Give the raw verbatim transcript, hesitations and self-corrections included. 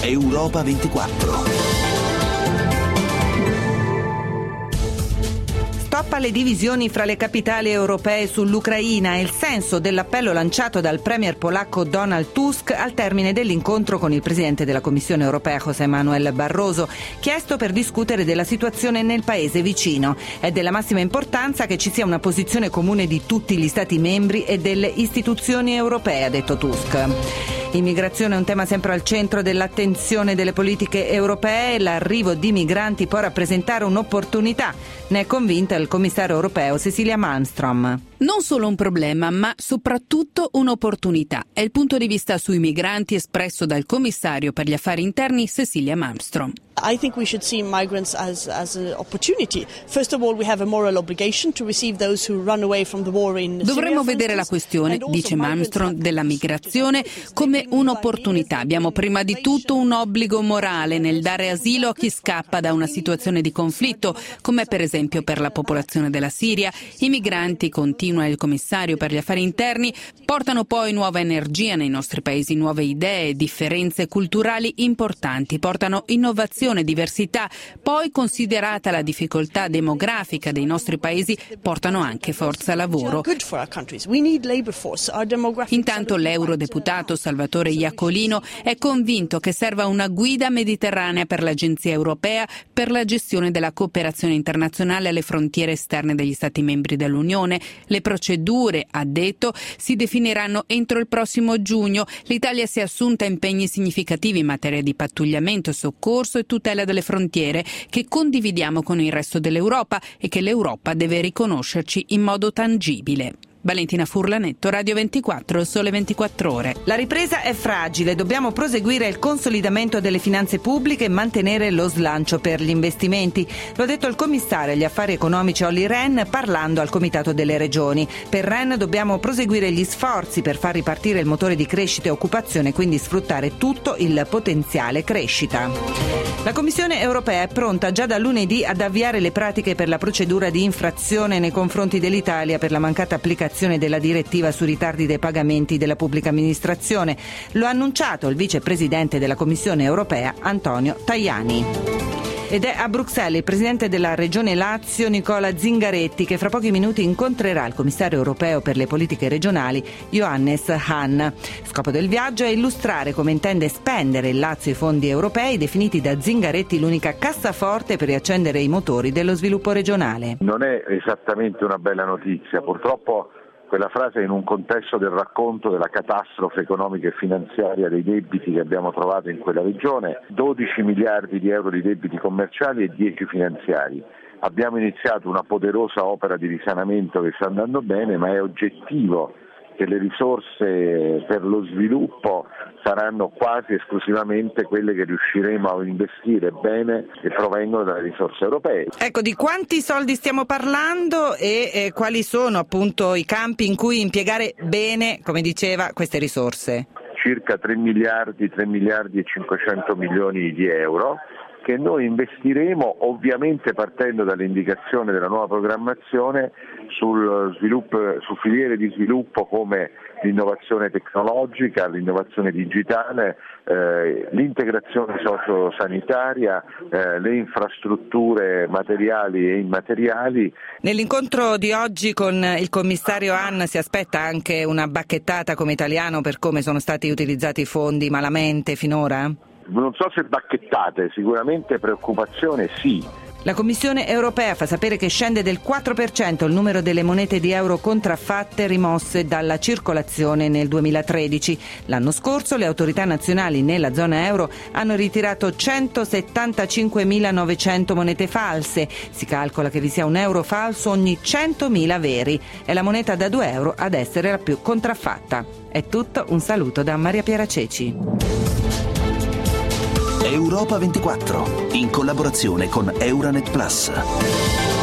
Europa ventiquattro. Stop alle divisioni fra le capitali europee sull'Ucraina è il senso dell'appello lanciato dal premier polacco Donald Tusk al termine dell'incontro con il presidente della Commissione europea José Manuel Barroso, chiesto per discutere della situazione nel paese vicino. È della massima importanza che ci sia una posizione comune di tutti gli Stati membri e delle istituzioni europee, ha detto Tusk. Immigrazione è un tema sempre al centro dell'attenzione delle politiche europee. L'arrivo di migranti può rappresentare un'opportunità, ne è convinta il commissario europeo Cecilia Malmström. Non solo un problema, ma soprattutto un'opportunità. È il punto di vista sui migranti espresso dal commissario per gli affari interni Cecilia Malmström. I think we should see migrants as as an opportunity. First of all, we have a moral obligation to receive those who run away from the war in Syria. Dovremmo vedere la questione, dice Malmström, della migrazione come un'opportunità. Abbiamo prima di tutto un obbligo morale nel dare asilo a chi scappa da una situazione di conflitto, come per esempio per la popolazione della Siria. I migranti, continua il commissario per gli affari interni, portano poi nuova energia nei nostri paesi, nuove idee, differenze culturali importanti, portano innovazione, diversità, poi considerata la difficoltà demografica dei nostri paesi, portano anche forza lavoro. Intanto l'eurodeputato Salvatore Iacolino è convinto che serva una guida mediterranea per l'Agenzia europea per la gestione della cooperazione internazionale alle frontiere esterne degli Stati membri dell'Unione. Le procedure, ha detto, si definiranno entro il prossimo giugno. L'Italia si è assunta impegni significativi in materia di pattugliamento, soccorso e tutela delle frontiere che condividiamo con il resto dell'Europa e che l'Europa deve riconoscerci in modo tangibile. Valentina Furlanetto, Radio ventiquattro, Il Sole ventiquattro Ore. La ripresa è fragile, dobbiamo proseguire il consolidamento delle finanze pubbliche e mantenere lo slancio per gli investimenti. Lo ha detto il commissario agli affari economici Olli Rehn parlando al Comitato delle Regioni. Per Rehn dobbiamo proseguire gli sforzi per far ripartire il motore di crescita e occupazione e quindi sfruttare tutto il potenziale crescita. La Commissione europea è pronta già da lunedì ad avviare le pratiche per la procedura di infrazione nei confronti dell'Italia per la mancata applicazione della direttiva sui ritardi dei pagamenti della pubblica amministrazione. Lo ha annunciato il vicepresidente della Commissione europea Antonio Tajani. Ed è a Bruxelles il presidente della Regione Lazio Nicola Zingaretti che fra pochi minuti incontrerà il commissario europeo per le politiche regionali Johannes Hahn. Scopo del viaggio è illustrare come intende spendere il Lazio i fondi europei definiti da Zingaretti l'unica cassaforte per riaccendere i motori dello sviluppo regionale. Non è esattamente una bella notizia, purtroppo quella frase è in un contesto del racconto della catastrofe economica e finanziaria dei debiti che abbiamo trovato in quella regione, dodici miliardi di euro di debiti commerciali e dieci finanziari. Abbiamo iniziato una poderosa opera di risanamento che sta andando bene, ma è oggettivo che le risorse per lo sviluppo saranno quasi esclusivamente quelle che riusciremo a investire bene e provengono dalle risorse europee. Ecco, di quanti soldi stiamo parlando e eh, quali sono appunto i campi in cui impiegare bene, come diceva, queste risorse? Circa tre miliardi, tre miliardi e cinquecento milioni di euro che noi investiremo ovviamente partendo dall'indicazione della nuova programmazione sul sviluppo, su filiere di sviluppo come l'innovazione tecnologica, l'innovazione digitale, eh, l'integrazione sociosanitaria, eh, le infrastrutture materiali e immateriali. Nell'incontro di oggi con il commissario Hahn si aspetta anche una bacchettata come italiano per come sono stati utilizzati i fondi malamente finora? Non so se bacchettate, sicuramente preoccupazione sì. La Commissione europea fa sapere che scende del quattro per cento il numero delle monete di euro contraffatte rimosse dalla circolazione nel duemilatredici. L'anno scorso le autorità nazionali nella zona euro hanno ritirato centosettantacinquemilanovecento monete false. Si calcola che vi sia un euro falso ogni centomila veri. È la moneta da due euro ad essere la più contraffatta. È tutto, un saluto da Maria Piera Ceci. Europa ventiquattro, in collaborazione con Euranet Plus.